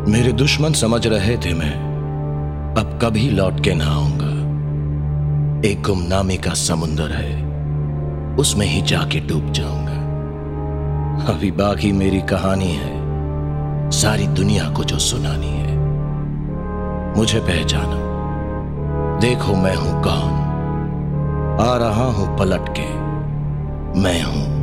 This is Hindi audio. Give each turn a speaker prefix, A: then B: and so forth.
A: मेरे दुश्मन समझ रहे थे मैं अब कभी लौट के ना आऊंगा। एक गुमनामी का समुंदर है, उसमें ही जाके डूब जाऊंगा। अभी बाकी मेरी कहानी है, सारी दुनिया को जो सुनानी है। मुझे पहचानो, देखो मैं हूं कौन, आ रहा हूं पलट के, मैं हूं